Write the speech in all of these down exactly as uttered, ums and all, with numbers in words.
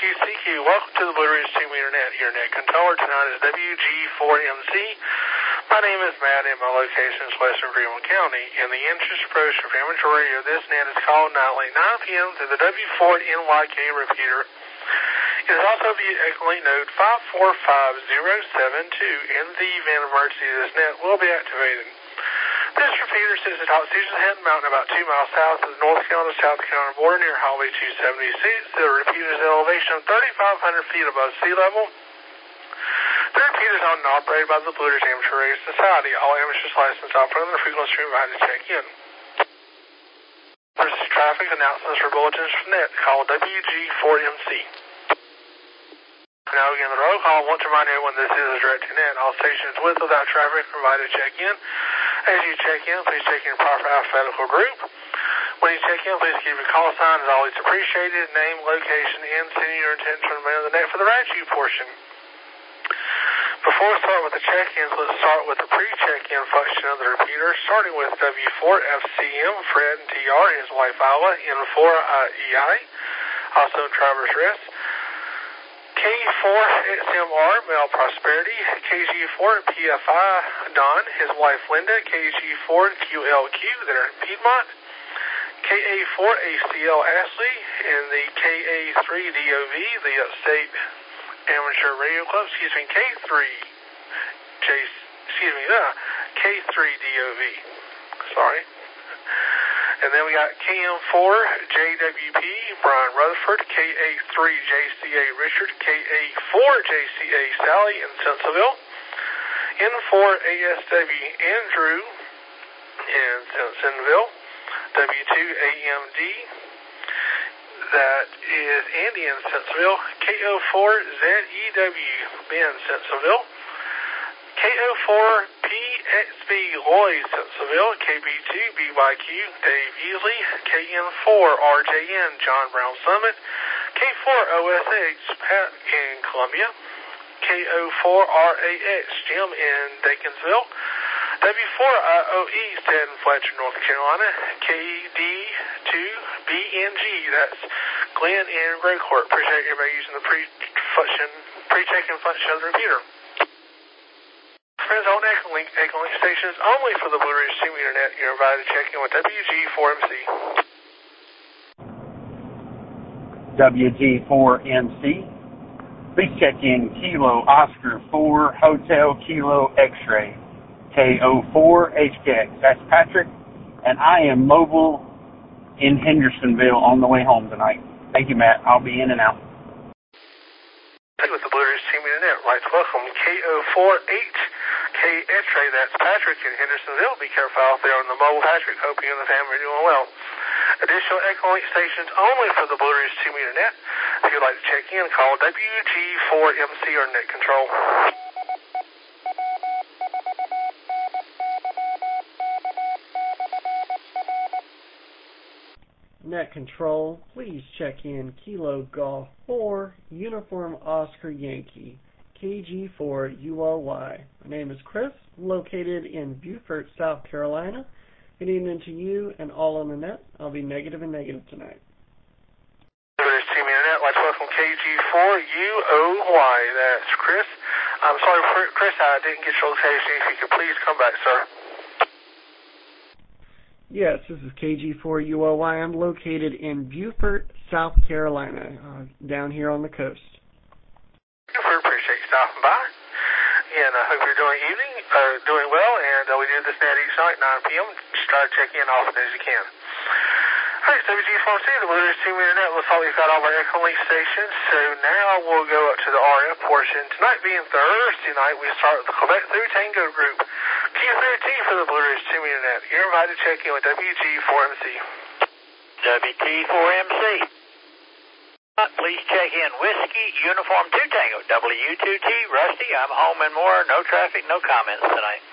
Q C Q. Welcome to the Blue Ridge Team Internet. Your net controller tonight is W G four M C. My name is Matt and my location is Western Greenville County. In the interest approach of amateur radio, this net is called nightly nine P M to the W four N Y K repeater. It is also via Echolink node five four five zero seven two. In the event of emergency, this net will be activated. This repeater sits atop Caesars Head Mountain about two miles south of the North Carolina-South Carolina border near Highway two seventy-six. The repeater is at an elevation of thirty-five hundred feet above sea level. The repeater is owned and operated by the Blue Ridge Amateur Radio Society. All amateurs licensed operators are frequently streamed by to check in. This is traffic announcements for bulletins from net called W G four M C. Now again, the roll call. I want to remind everyone this is a direct to net. All stations with or without traffic are invited to check in. As you check in, please check in your proper alphabetical group. When you check in, please keep your call sign as always appreciated, name, location, and sending your intention to remain on the net for the right-you portion. Before we start with the check-ins, let's start with the pre-check-in function of the repeater, starting with W four F C M, Fred and T R, his wife Isla, N four E I, also Traverse Rest. K four X M R, Male Prosperity, K G four P F I, Don, his wife Linda, K G four Q L Q, they're in Piedmont, K A four A C L Ashley, and the K A three D O V, the Upstate Amateur Radio Club, excuse me, K three, J, excuse me, uh, K three D O V, sorry. And then we got K M four J W P, Brian Rutherford, K A three J C A Richard, K A four J C A Sally in Simpsonville, N four A S W Andrew in Simpsonville, W two A M D, that is Andy in Simpsonville, K O four Z E W Ben Simpsonville, K O four P X B Lloyd Simpsonville, K B two B Y Q Dave Easley, K N four R J N John Brown Summit, K four O S X Pat in Columbia, K O four R A X Jim in Dakinsville, W four I O E Stanton Fletcher, North Carolina, K D two B N G, that's Glenn in Greycourt. Appreciate everybody using the pre-function, pre-check-in function of the repeater. Friends on Echolink, Echolink stations only for the Blue Ridge Team Internet. You're invited to check in with W G four M C. W G four M C. Please check in Kilo Oscar four Hotel Kilo X-Ray. K O four H K X. That's Patrick, and I am mobile in Hendersonville on the way home tonight. Thank you, Matt. I'll be in and out. With the Blue Ridge Team Internet, right, welcome K O four H K X-Ray, that's Patrick in Hendersonville. Be careful out there on the mobile, Patrick. Hope you and the family are doing well. Additional Echolink stations only for the Blue Ridge Team Internet. If you'd like to check in, call W G four M C or Net Control. Net Control, please check in Kilo Golf four Uniform Oscar Yankee, K G four U O Y. My name is Chris, located in Beaufort, South Carolina. Good evening to you and all on the net. I'll be negative and negative tonight. Blue Team Internet, let's welcome K G four U O Y. That's Chris. I'm sorry, Chris, I didn't get your location. If you could please come back, sir. Yes, this is K G four U O Y. I'm located in Beaufort, South Carolina, uh, down here on the coast. Beaufort, appreciate you stopping by. And I hope you're doing evening, uh, doing well, and uh, we do this net each night, nine P M Just try to check in often as you can. All right, W G four C, the Blue Ridge Team Internet. Looks like we've got all our Echolink stations, so now we'll go up to the R F portion. Tonight being Thursday night, we start with the Quebec through Tango group. Q thirteen for the Blue Ridge Team Internet. You're invited to check in with W G four M C. W G four M C. Please check in Whiskey Uniform two Tango, W two T, Rusty. I'm home and more. No traffic, no comments tonight.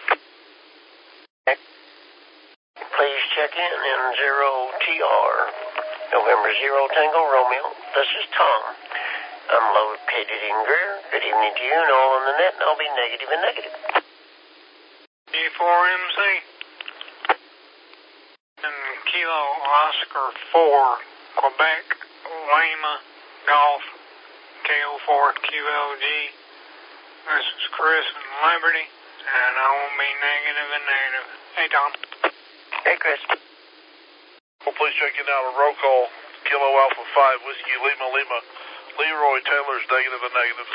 Please check in in zero T R, November zero Tango Romeo. This is Tom. I'm located in Greer. Good evening to you and all on the net, and I'll be negative and negative. G four M C. And Kilo Oscar four, Quebec, Lima, Golf, K O four Q L G. This is Chris in Liberty, and I won't be negative and negative. Hey, Tom. Hey, Chris. Well, please check in out a roll call. Kilo Alpha five, Whiskey Lima Lima. Leroy Taylor's negative and negative.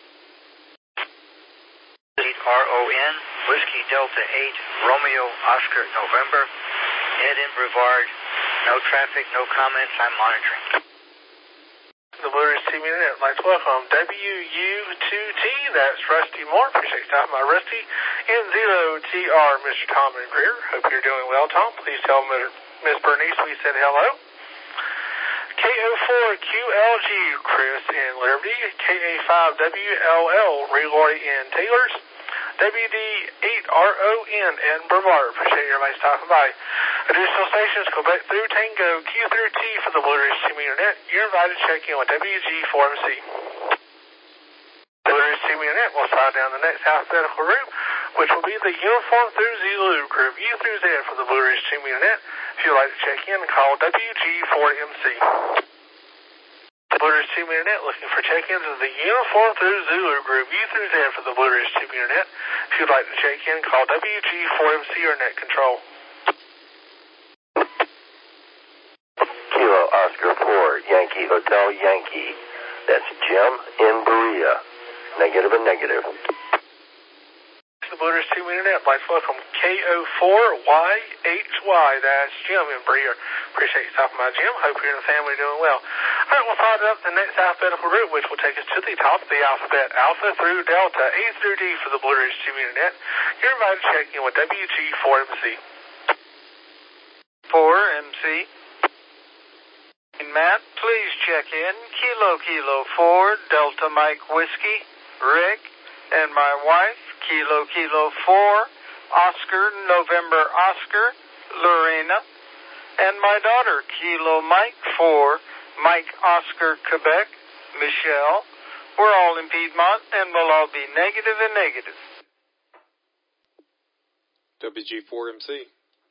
R O N, Whiskey Delta eight, Romeo Oscar November. Ed in Brevard. No traffic, no comments. I'm monitoring. The Blue Ridge Team Internet, like to welcome W U two T, that's Rusty Moore. Appreciate you stopping by, Rusty. N zero T R, Mister Tom and Greer. Hope you're doing well, Tom. Please tell Miss Bernice we said hello. K O four Q L G, Chris in Liberty. K A five W L L, Reloy in Taylors. W D eight R O N in Brevard. Appreciate everybody stopping by. Additional stations, Quebec through Tango, Q through T for the Blue Ridge Team Internet. You're invited to check in with W G four M C. Blue Ridge Team Internet will slide down the next alphabetical route, which will be the Uniform through Zulu group, U through Z for the Blue Ridge Team Internet. If you'd like to check in, call W G four M C. The Blue Ridge Team Internet looking for check-ins of the Uniform through Zulu group, U through Z for the Blue Ridge Team Internet. If you'd like to check in, call W G four M C or Net Control. Kilo Oscar four, Yankee Hotel Yankee. That's Jim in Berea. Negative and negative. The Blue Ridge Team Internet, like to welcome K O four Y H Y. That's Jim in Berea. Appreciate you stopping by, Jim. Hope you and the family are doing well. All right, we'll follow up the next alphabetical route, which will take us to the top of the alphabet, Alpha through Delta, A through D for the Blue Ridge Team Internet. You're invited to check in with W G four M C. four M C. And Matt, please check in. Kilo Kilo four, Delta Mike Whiskey, Rick, and my wife, Kilo Kilo four, Oscar November Oscar, Lorena, and my daughter, Kilo Mike four, Mike Oscar Quebec, Michelle. We're all in Piedmont, and we'll all be negative and negative. W G four M C.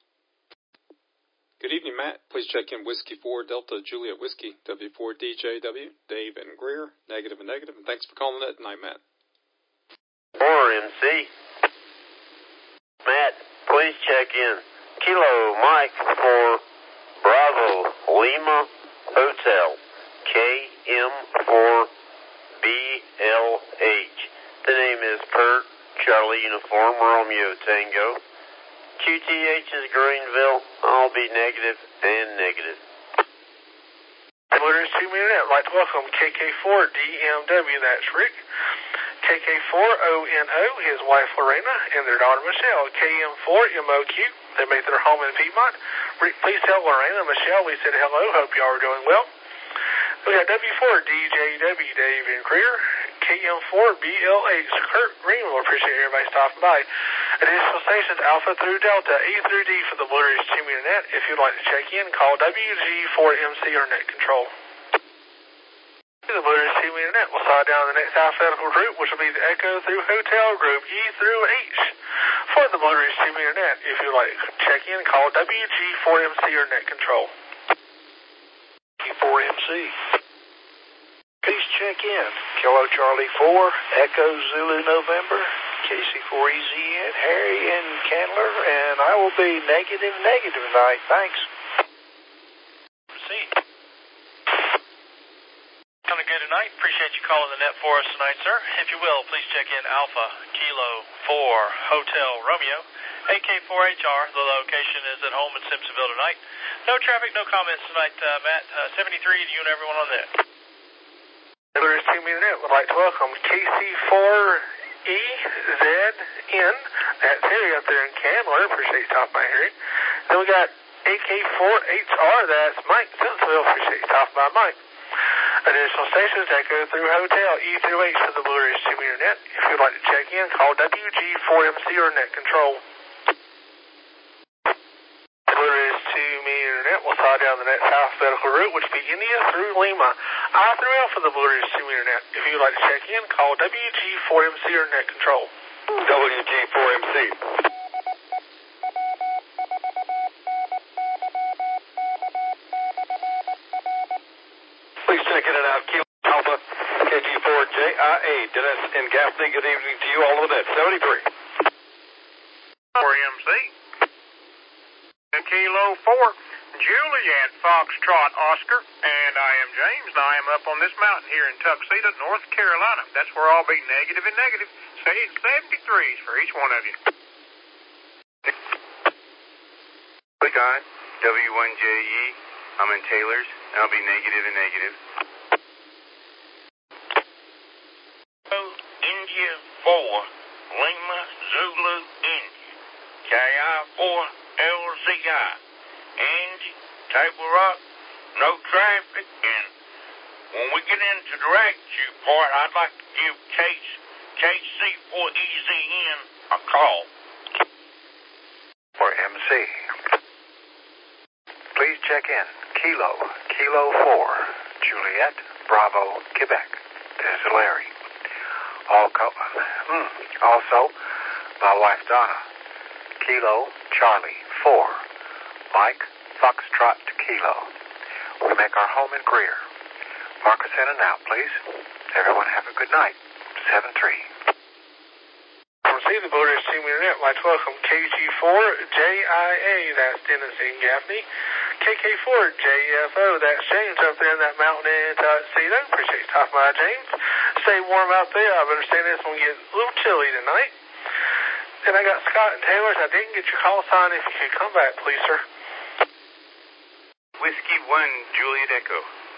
Good evening, Matt. Please check in Whiskey four Delta Juliet Whiskey, W four D J W, Dave and Greer, negative and negative. And thanks for calling that tonight, Matt. four M C. Matt, please check in. Kilo Mike for Bravo Lima Hotel, K M four B L H. The name is Pert Charlie Uniform Romeo Tango. Q T H is Greenville. I'll be negative and negative. Blue Ridge Team Internet, like to welcome K K four D M W, that's Rick. K K four O N O, his wife Lorena, and their daughter Michelle. K M four M O Q, they make their home in Piedmont. Rick, please tell Lorena and Michelle we said hello. Hope y'all are doing well. We got W four D J W, Dave and Greer. K M four B L H, Kurt Greenville. Appreciate everybody stopping by. Additional stations, Alpha through Delta, A through D for the Blue Ridge Team Internet. If you'd like to check in, call W G four M C or Net Control. The Blue Ridge Team Internet will slide down the next alphabetical route, which will be the Echo through Hotel Group, E through H. For the Blue Ridge Team Internet, if you'd like to check in, call W G four M C or Net Control. W G four M C. Please check in. Kilo Charlie four, Echo Zulu November, K C four E Z N, Harry and Candler, and I will be negative, negative tonight. Thanks. See. Coming good tonight. Appreciate you calling the net for us tonight, sir. If you will, please check in Alpha Kilo four Hotel Romeo, A K four H R. The location is at home in Simpsonville tonight. No traffic, no comments tonight, uh, Matt. Uh, seventy-three to you and everyone on that. The Blue Ridge Team Internet would like to welcome K C four E Z N. That's Harry up there in Candler. Appreciate you stopping by, Harry. Then we got A K four H R. That's Mike Simpsonville. Appreciate you stopping by, Mike. Additional stations that go through Hotel, E through H for the Blue Ridge Team Internet. If you'd like to check in, call W G four M C or Net Control. The Blue Ridge Team Internet will slide down the next alphabetical route, which will be India through Lima, I through L for the Blue Ridge Team Internet. If you'd like to check in, call W G four M C or Net Control. W G four M C. Please check in and out. Kilo Alpha, K K G four J I A, Dennis and Gaffney, good evening to you all on the net. seventy-three. four M C. Kilo four, Juliet Foxtrot Oscar, and I am James, and I am up on this mountain here in Tuxedo, North Carolina. That's where I'll be negative and negative, saying seventy-threes for each one of you. Quick eye, W one J E, I'm in Taylor's, and I'll be negative and negative. India four, Lima Zulu India, K I four L Z I, Angie, Table Rock, no traffic, and when we get into the ragtube part, I'd like to give Case K C four E Z N a call. For M C, please check in. Kilo, Kilo four, Juliet, Bravo, Quebec. This is Larry. All co- mm. Also, my wife Donna. Kilo, Charlie, four, Mike, Foxtrot, Kilo. We make our home in Greer. Mark us in and out, please. Everyone have a good night. seven three. From C, the Blue Ridge Team Internet, like to welcome K G four J I A, that's Dennis and Gaffney. K K four J F O, that's James up there in that mountain in Tuxedo. Appreciate you stopping by, James. Stay warm out there. I understand this one get a little chilly tonight. And I got Scott and Taylor's. I didn't get your call sign. If you could come back, please, sir. Whiskey one, Juliet Echo.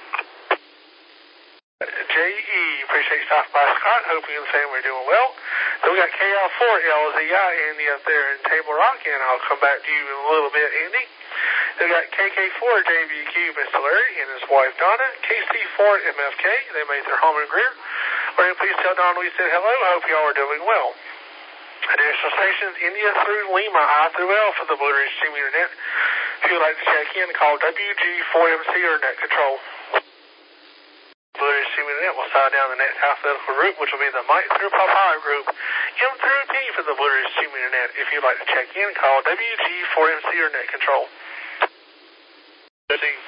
J E, appreciate you stopping by, Scott. Hope you and the family are doing well. Then we got K L four L Z I, Andy up there in Table Rock, and I'll come back to you in a little bit, Andy. Then we got K K four J B Q, Mister Larry, and his wife Donna. K C four M F K, they made their home in Greer. Larry, please tell Donna we said hello. I hope you all are doing well. Additional stations, India through Lima, I through L for the Blue Ridge Team Internet. If you would like to check in, call W G four M C or Net Control. Blue Ridge Team Internet will sign down the next alphabetical group, which will be the Mike through Papaya group. M through P for the Blue Ridge Team Internet. If you'd like to check in, call W G four M C or Net Control. Check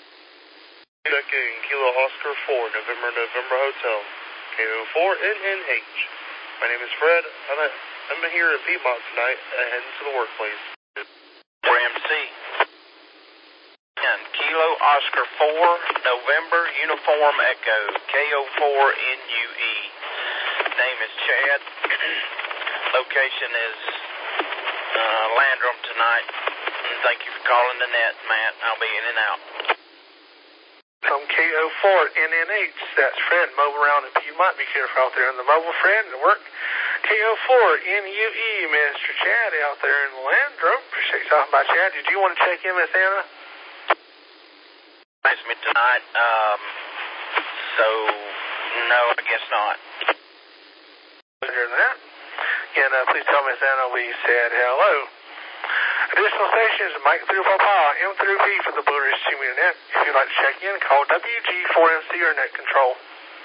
in Kilo Oscar four, November, November Hotel. K O four N N H. My name is Fred. I'm, at, I'm here at Piedmont tonight, uh, heading to the workplace. For M C. And Kilo Oscar four, November, Uniform Echo, K O four N U E. Name is Chad. Location is uh, Landrum tonight. And thank you for calling the net, Matt. I'll be in and out. From K O four N N H, that's Fred, mobile around in Piedmont. Be careful out there in the mobile, Fred, and work. K O four N U E, Mister Chad out there in Landrum. Appreciate you talking about Chad. Did you want to check in, Miss Anna? Nice to meet tonight. Um, so, no, I guess not. Better than that. And uh, please tell Miss Anna we said hello. Additional stations, Mike through Papa, M through P for the Blue Ridge Team Internet. If you'd like to check in, call W G four M C or Net Control.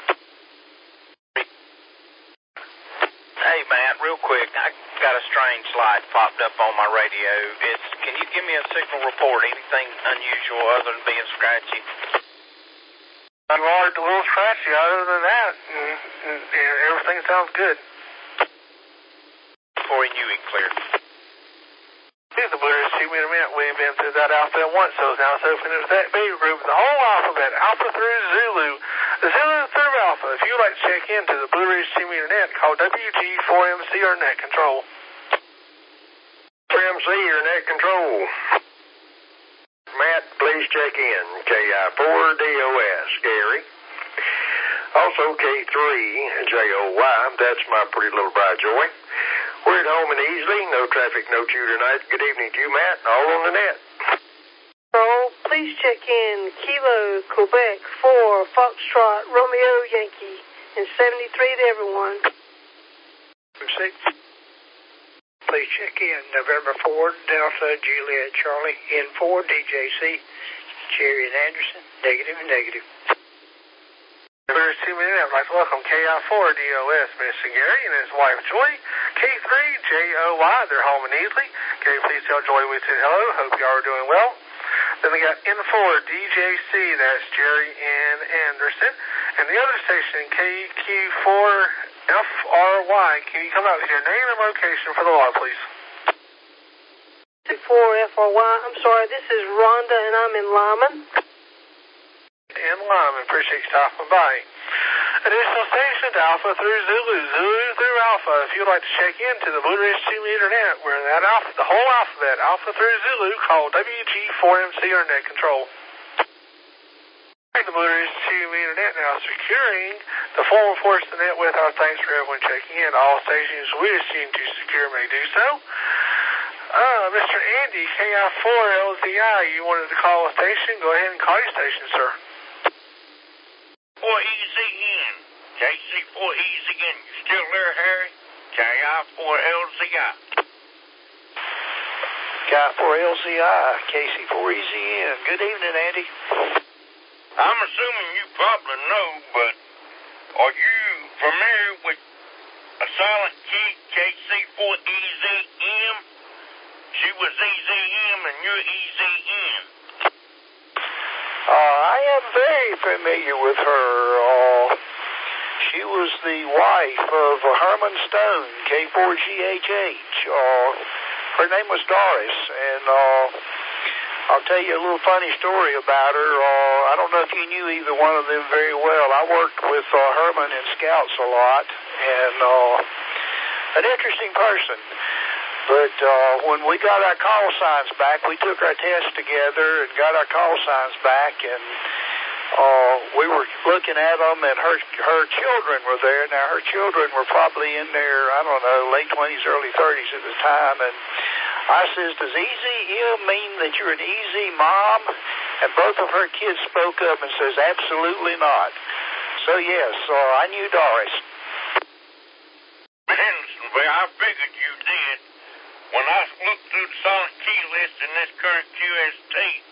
Hey, Matt, real quick, I got a strange light popped up on my radio. It's, can you give me a signal report, anything unusual other than being scratchy? You are a little scratchy. Other than that, and, and, and everything sounds good. Before you knew it clear. Here's the Blue Ridge Team Internet. We've been through that alphabet once, so now it's open into that beta group, the whole alphabet, Alpha through Zulu, Zulu through Alpha. If you'd like to check into the Blue Ridge Team Internet, call W G four M C or Net Control. four M C or Net Control. Matt, please check in. K I four D O S, Gary. Also K three J O Y, that's my pretty little bride Joy. We're at home and easily, no traffic, no chew tonight. Good evening to you, Matt, all on the net. Oh, please check in Kilo, Quebec, four, Foxtrot, Romeo, Yankee, and seventy-three to everyone. Six. Please check in November four, Delta, Juliet, Charlie, N four, D J C, Jerry and Anderson, negative and negative. Blue Ridge Team Internet, I'd like to welcome K I four D O S, Mister Gary and his wife Joy. K three J O Y, they're home and easily. Gary, please tell Joy we said hello. Hope you all are doing well. Then we got N four D J C, that's Jerry and Anderson. And the other station, K Q four F R Y, can you come out with your name and location for the log, please? four F R Y, I'm sorry, this is Rhonda, and I'm in Lyman. In Lyman, appreciate you stopping by. Additional stations, Alpha through Zulu, Zulu through Alpha. If you'd like to check into the Blue Ridge Team Internet, we're in that alpha, the whole alphabet, Alpha through Zulu, call W G four M C or Net Control. The Blue Ridge Team Internet now securing the former ports of the net with our thanks for everyone checking in. All stations wishing to secure may do so. Uh, Mister Andy, K I four L Z I, you wanted to call a station? Go ahead and call your station, sir. four E Z N, K C four E Z N, you still there, Harry? K I four L Z I. K I four L Z I, K C four E Z N. Good evening, Andy. I'm assuming you probably know, but are you familiar with a silent key, K C four E Z M? She was E Z M and you're E Z N. Uh, I am very familiar with her. Uh, she was the wife of uh, Herman Stone, K four G H H. Uh, her name was Doris, and uh, I'll tell you a little funny story about her. Uh, I don't know if you knew either one of them very well. I worked with uh, Herman in Scouts a lot, and uh, an interesting person. But uh, when we got our call signs back, we took our tests together and got our call signs back, and uh, we were looking at them, and her her children were there. Now, her children were probably in their, I don't know, late twenties, early thirties at the time, and I says, does easy M mean that you're an easy mom? And both of her kids spoke up and says, absolutely not. So, yes, uh, I knew Doris. Well, I figured you did. When I looked through the silent key list in this current Q S T,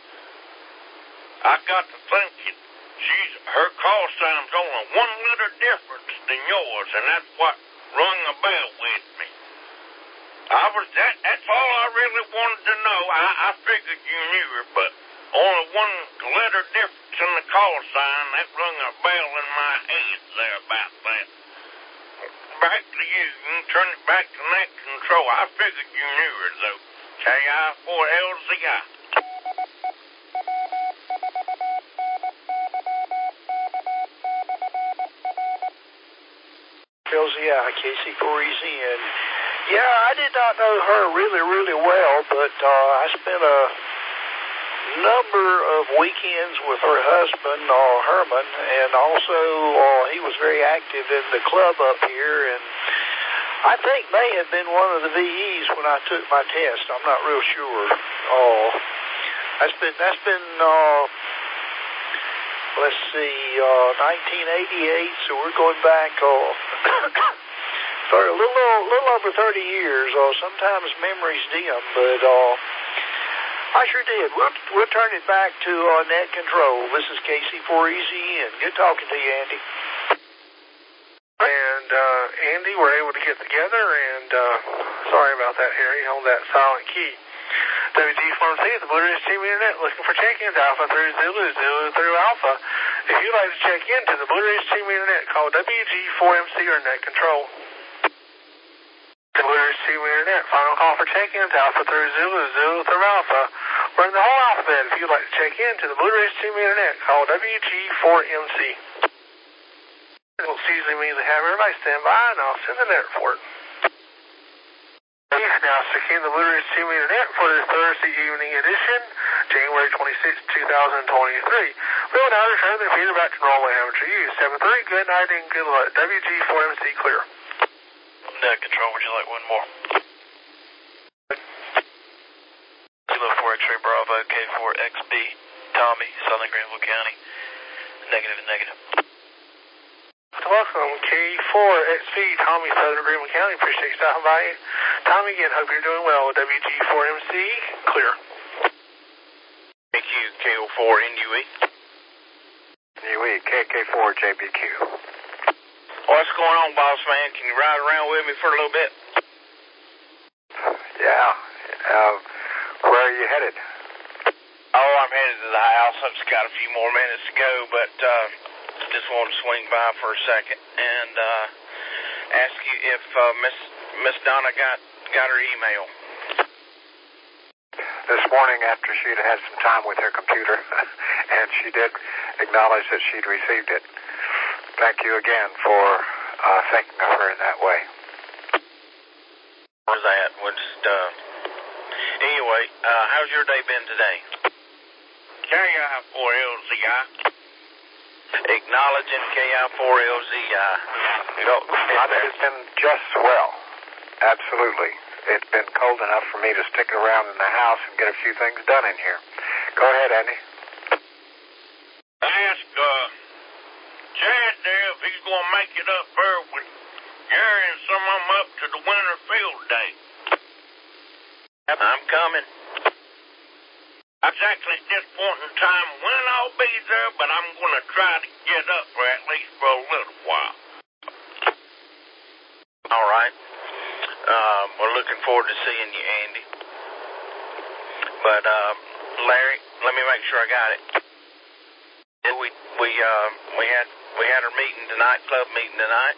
I got to thinking, she's, her call sign's only one letter difference than yours, and that's what rung a bell with me. I was that. That's all I really wanted to know. I, I figured you knew her, but only one letter difference in the call sign that rung a bell in my head there about that. Back to you. You can turn it back to Net Control. I figured you knew her though. K I four L Z I. L Z I, K C four E Z N. Yeah, I did not know her really, really well, but uh, I spent a number of weekends with her husband, uh, Herman, and also uh, he was very active in the club up here, and I think may have been one of the V Es when I took my test. I'm not real sure. Uh, that's been, that's been uh, let's see, uh, nineteen eighty-eight, so we're going back uh, for a little, little over thirty years. Uh, sometimes memories dim, but uh, I sure did. We'll, we'll turn it back to uh, Net Control. This is K C four E Z N. Good talking to you, Andy. And uh, Andy, we're able to get together, and uh, sorry about that, Harry, on that silent key. W G four M C at the Blue Ridge Team Internet, looking for check-ins, Alpha through Zulu, Zulu through Alpha. If you'd like to check into the Blue Ridge Team Internet, call W G four M C or Net Control. The Blue Ridge Team Internet, final call for check-ins, Alpha through Zulu, Zulu through Alpha. We're in the whole alphabet. If you'd like to check into the Blue Ridge Team Internet, call W G four M C. It'll usually mean they have everybody stand by, and I'll send the net report. Now, securing the Blue Ridge Team Internet for this Thursday evening edition, January twenty-sixth, two thousand twenty-three. We will now return the feeder back to normal amateur use. seven three, good night and good luck. W G four M C clear. Net Control, would you like one more? Kilo four X-ray Bravo, K four X B, Tommy, Southern Granville County. Negative and negative. Welcome, K four X B, Tommy, Southern Greenville County. Appreciate you stopping by. Tommy, again, hope you're doing well. W G four M C, clear. Thank you, K O four N U E. N U E, K K four J B Q. What's going on, boss man? Can you ride around with me for a little bit? Yeah. Uh, where are you headed? Oh, I'm headed to the house. I've just got a few more minutes to go, but uh, just wanted to swing by for a second and uh, ask you if uh, Miss Miss Donna got got her email. This morning, after she'd had some time with her computer, and she did acknowledge that she'd received it. Thank you again for uh, thinking of her in that way. For that, we'll just, uh, anyway, uh, how's your day been today? K I four L Z I. Acknowledging K I four L Z I. Go, go My day has been just swell. Absolutely. It's been cold enough for me to stick around in the house and get a few things done in here. Go ahead, Andy. Ask uh, Chad there if he's going to make it up there with Gary and some of them up to the winter field day. I'm coming. Exactly at this point in time when I'll be there, but I'm going to try to get up for at least for a little while. All right. Uh, we're looking forward to seeing you, Andy. But, uh, Larry, let me make sure I got it. We we uh we had we had our meeting tonight, club meeting tonight,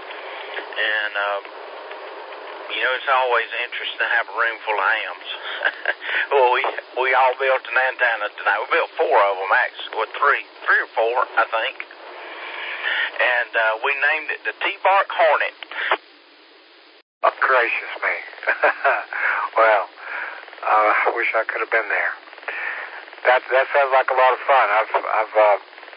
and uh, you know it's always interesting to have a room full of hams. Well, we we all built an antenna tonight. We built four of them actually, or three, three or four, I think, and uh, we named it the T-Bark Hornet. Oh, gracious me. Well, uh, I wish I could have been there. That that sounds like a lot of fun. I've I've uh,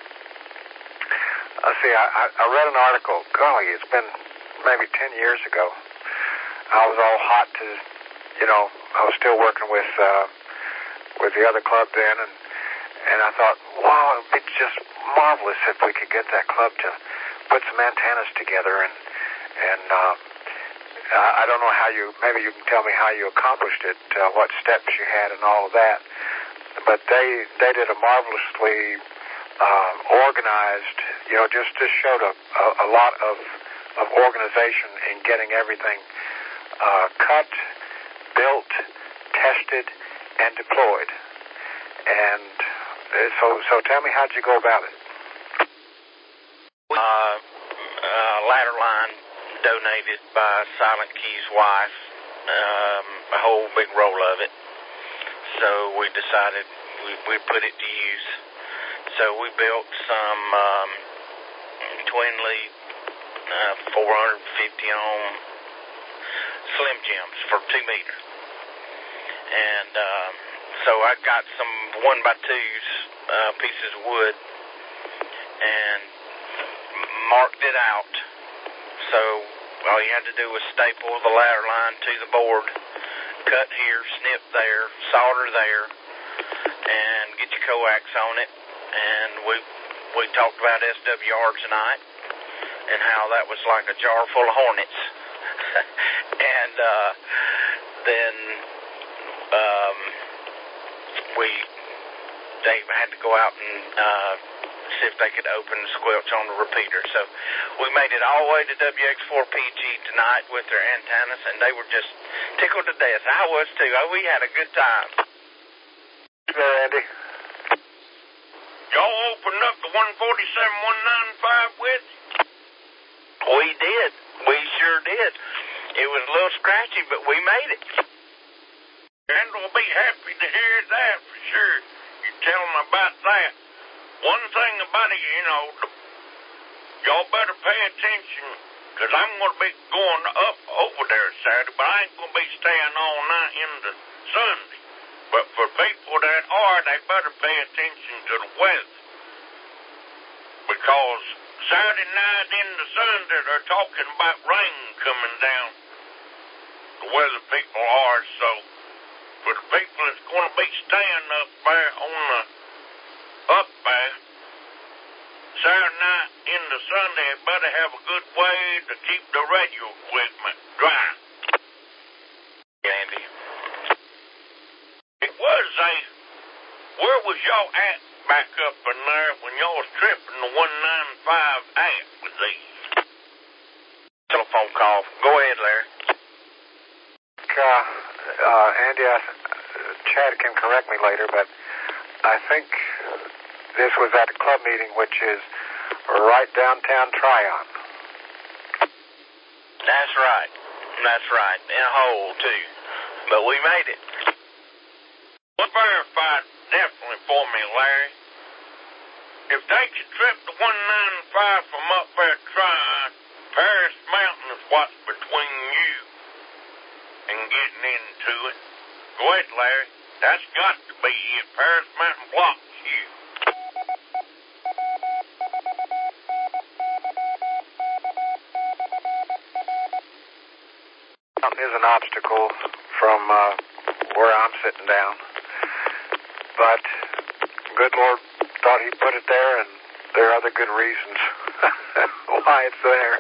let's see. I, I read an article. Golly, it's been maybe ten years ago. I was all hot to, you know, I was still working with uh, with the other club then, and and I thought, wow, it'd be just marvelous if we could get that club to put some antennas together, and and uh, I don't know how you. Maybe you can tell me how you accomplished it, uh, what steps you had, and all of that. But they they did a marvelously uh, organized, you know, just just showed a, a, a lot of of organization in getting everything uh, cut, built, tested, and deployed. And so so tell me, how'd you go about it? Uh, uh, ladder line donated by Silent Key's wife, um, a whole big roll of it. So we decided we, we'd put it to use. So we built some um, twin lead uh, four fifty ohm Slim Jims for two meter. And um, so I got some one by twos, uh, pieces of wood, and marked it out. So all you had to do was staple the ladder line to the board, cut here, snip there, solder there, and get your coax on it. And we we talked about S W R tonight and how that was like a jar full of hornets. And uh, then um, we they had to go out and uh, see if they could open the squelch on the repeater. So we made it all the way to W X four P G tonight with their antennas, and they were just tickled to death. I was too. Oh, we had a good time. There, Andy. Y'all opened up the one forty-seven one ninety-five with? We did. We sure did. It was a little scratchy, but we made it. And we'll be happy to hear that for sure. You tell them about that. One thing about it, you know, y'all better pay attention, because I'm going to be going up over there Saturday, but I ain't going to be staying all night into Sunday. But for people that are, they better pay attention to the weather. Because Saturday night into Sunday, they're talking about rain coming down. The weather people are, so for the people that's going to be staying up there on the up there, Saturday night into Sunday, they better have a good way to keep the radio equipment dry. Andy. It was a, where was y'all at back up in there when y'all was tripping the one ninety-five at with these? Telephone call. Go ahead, Larry. Uh, uh, Andy, I, Chad can correct me later, but I think this was at a club meeting, which is right downtown Tryon. That's right. That's right. In a hole, too. But we made it. Well, verify definitely for me, Larry. If they could trip the one ninety-five from up there Tryon, Paris Mountain is what's between you and getting into it. Go ahead, Larry. That's got to be it. Paris Mountain blocks you. Mountain is an obstacle from uh, where I'm sitting down. But good Lord thought He put it there, and there are other good reasons why it's there.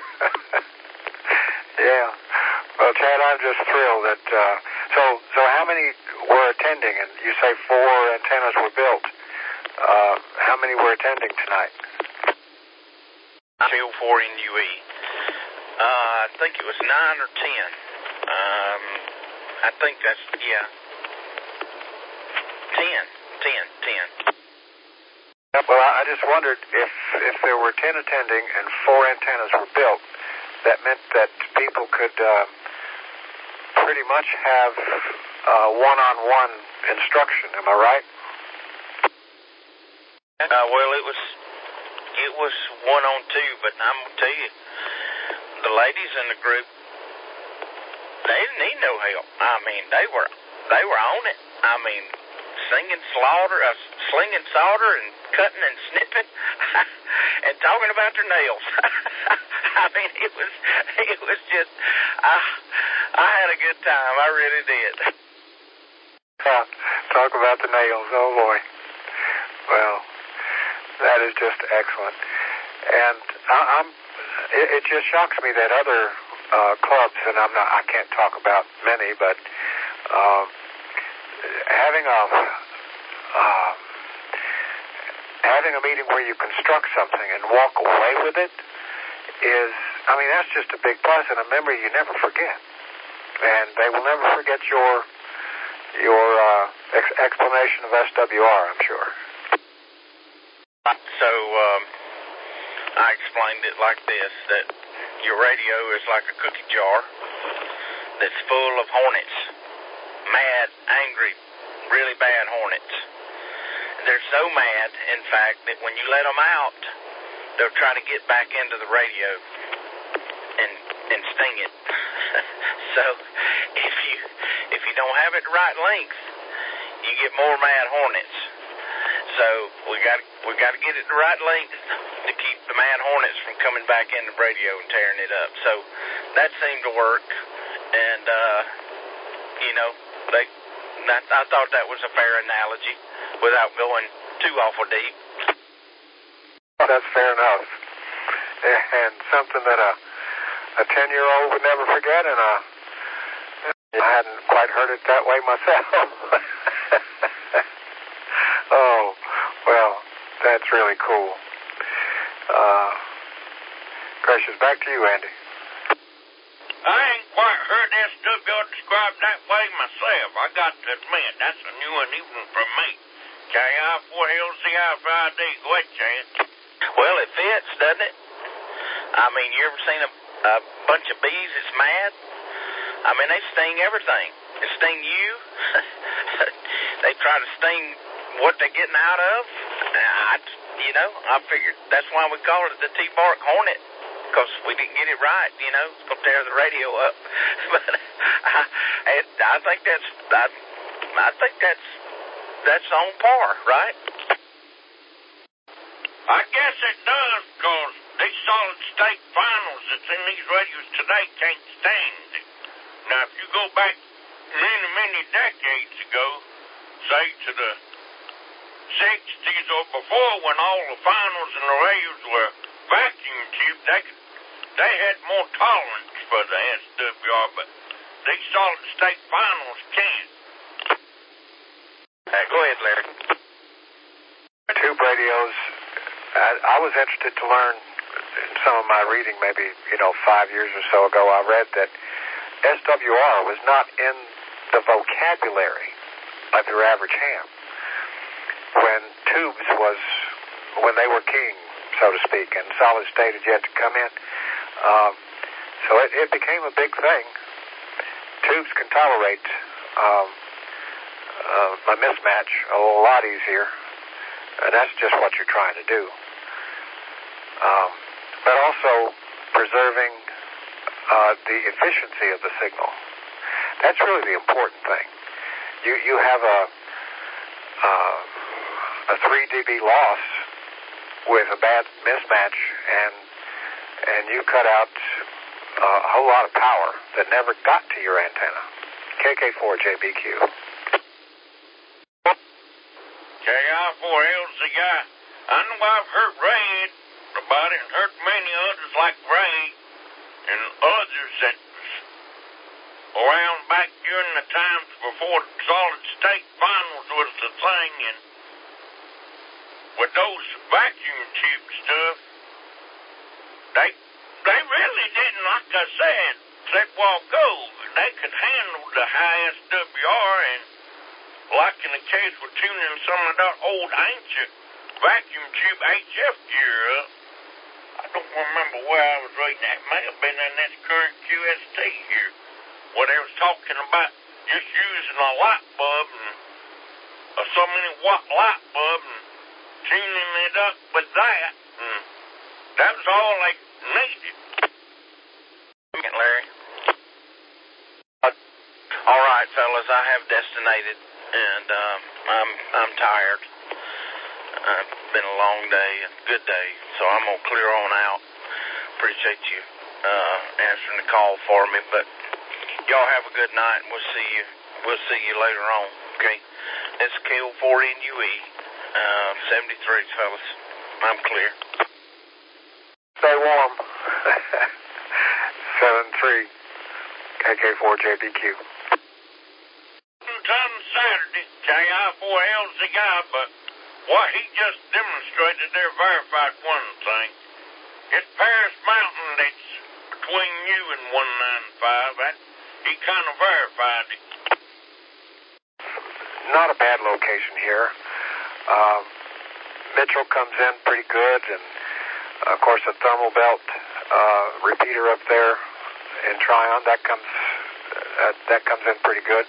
Yeah. Well, Chad, I'm just thrilled that. Uh, so, so how many were attending? And you say four antennas were built. Uh, how many were attending tonight? Field four N U E. Uh, I think it was nine or ten. Um, I think that's yeah. Ten, ten, ten. Well, I just wondered if if there were ten attending and four antennas were built, that meant that people could uh, pretty much have uh, one-on-one instruction. Am I right? Uh, well, it was it was one on two, but I'm gonna tell you, the ladies in the group, they didn't need no help. I mean, they were they were on it. I mean, singing slaughter, uh, slinging solder, and cutting and snipping, and talking about their nails. I mean, it was it was just I I had a good time. I really did. Yeah, talk about the nails. Oh boy. Well, that is just excellent. And I, I'm. It, it just shocks me that other uh, clubs, and I'm not. I can't talk about many, but uh, having a uh, having a meeting where you construct something and walk away with it is. I mean, that's just a big plus and a memory you never forget. And they will never forget your your uh, ex- explanation of S W R, I'm sure. So um, I explained it like this, that your radio is like a cookie jar that's full of hornets, mad, angry, really bad hornets. They're so mad, in fact, that when you let them out, they'll try to get back into the radio and and sting it. So if you if you don't have it the right length, you get more mad hornets. So we got we got to get it the right length to keep the mad hornets from coming back in the radio and tearing it up. So that seemed to work, and uh, you know, they I, I thought that was a fair analogy without going too awful deep. Well, that's fair enough, and something that a a ten-year-old would never forget, and a, I hadn't quite heard it that way myself. Oh, well, that's really cool. Uh, Gracious, back to you, Andy. I ain't quite heard S W R described that way myself. I got to admit, that's a new one even for me. K I four L Z I five D. Go ahead, Chad. Well, it fits, doesn't it? I mean, you ever seen a, a bunch of bees that's mad? I mean, they sting everything. They sting you. They try to sting what they're getting out of. I, you know, I figured that's why we call it the T-Bark Hornet, because we didn't get it right, you know. It's going to tear the radio up. But I, I think that's, I, I think that's, that's on par, right? I guess it does, because these solid-state finals that's in these radios today can't stand it. Now, if you go back many, many decades ago, say to the sixties or before, when all the finals and the radios were vacuum tubed, they could, they had more tolerance for the S W R, but these solid-state finals can't. Uh, go ahead, Larry. Tube radios. I, I was interested to learn in some of my reading, maybe, you know, five years or so ago, I read that S W R was not in the vocabulary of your average ham when tubes was, when they were king, so to speak, and solid state had yet to come in. Um, so it, it became a big thing. Tubes can tolerate um, uh, a mismatch a lot easier, and that's just what you're trying to do. Um, but also preserving uh, the efficiency of the signal. That's really the important thing. You you have a uh, a three decibel loss with a bad mismatch, and and you cut out uh, a whole lot of power that never got to your antenna. K K four J B Q. K I four L C I. I know I've heard Red about it and heard many others like Ray and others that was around back during the times before solid state finals was the thing, and with those vacuum tube stuff, they they really didn't, like I said, said well go. They could handle the high S W R, and like in the case with tuning some of that old ancient vacuum tube H F gear up. I don't remember where I was reading that. It may have been in this current Q S T here, where they was talking about just using a light bulb and uh, so many watt light bulb and tuning it up with that, and that was all they needed. Larry. Uh, all right, fellas, I have destinated, and um, I'm I'm tired. Uh, it's been a long day, a good day, so I'm gonna clear on out. Appreciate you uh, answering the call for me, but y'all have a good night, and we'll see you. We'll see you later on. Okay, it's K O four N U E, uh, seventy-three, fellas. I'm clear. Stay warm. seven three K K four J B Q. Sometime Saturday, K I four L C I, but what he just demonstrated there verified one thing. It's Paris Mountain that's between you and one ninety-five. That, he kind of verified it. Not a bad location here. Um, Mitchell comes in pretty good, and of course the thermal belt uh, repeater up there in Tryon, that comes uh, that comes in pretty good.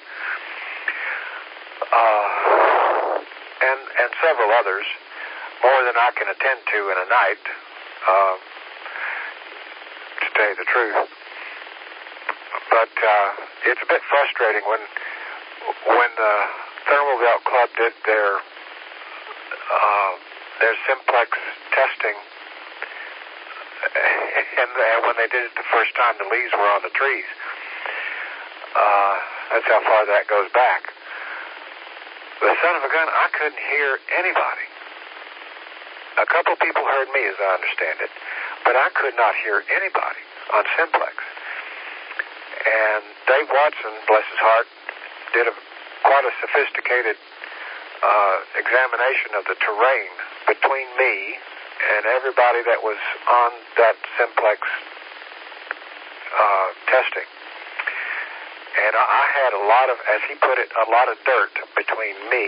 Uh, and and several others, more than I can attend to in a night, uh, to tell you the truth. But uh, it's a bit frustrating when when the Thermal Belt Club did their uh, their simplex testing, and, and when they did it the first time, the leaves were on the trees. Uh, that's how far that goes back. The son of a gun, I couldn't hear anybody. A couple people heard me, as I understand it, but I could not hear anybody on simplex. And Dave Watson, bless his heart, did a quite a sophisticated uh, examination of the terrain between me and everybody that was on that simplex uh, testing. And I had a lot of, as he put it, a lot of dirt between me,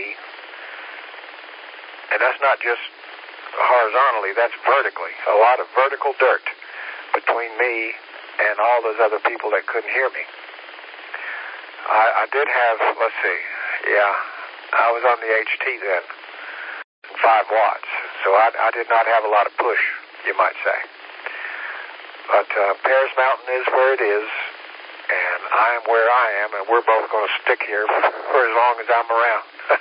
and that's not just horizontally, that's vertically, a lot of vertical dirt between me and all those other people that couldn't hear me. I, I did have, let's see, yeah, I was on the H T then, five watts, so I, I did not have a lot of push, you might say. But uh, Paris Mountain is where it is, and I am where I am, and we're both going to stick here for, for as long as I'm around.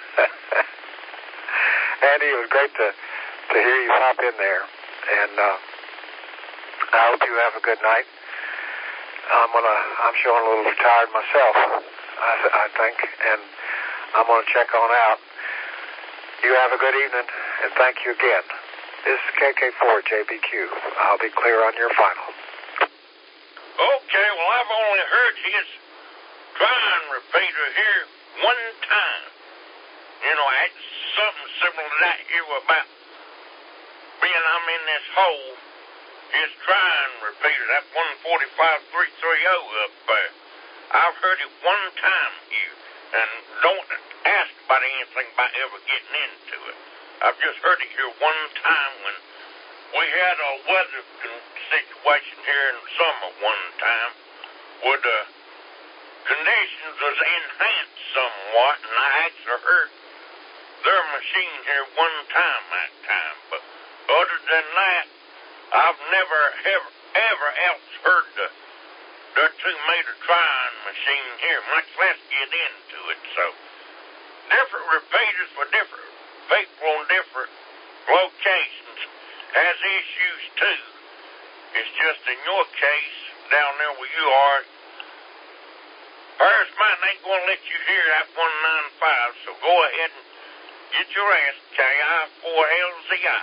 Andy, it was great to, to hear you pop in there, and uh, I hope you have a good night. I'm gonna, I'm showing a little tired myself, I, I think, and I'm going to check on out. You have a good evening, and thank you again. This is K K four J B Q. I'll be clear on your final. Okay, well, I've only heard his drying repeater here one time. You know, I had something similar to that here about being I'm in this hole. His drying repeater, that one forty-five three thirty up there. I've heard it one time here, and don't ask about anything about ever getting into it. I've just heard it here one time when we had a weather situation here in the summer one time where the conditions was enhanced somewhat, and I actually heard their machine here one time that time. But other than that, I've never, ever, ever else heard the, the two-meter trying machine here, much less get into it. So, different repeaters for different people on different locations has issues too. It's just in your case, down there where you are, Paris Mountain ain't going to let you hear that one ninety-five, so go ahead and get your ass K I four L Z I.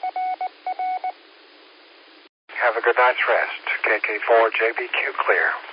Have a good night's rest. K K four J B Q clear.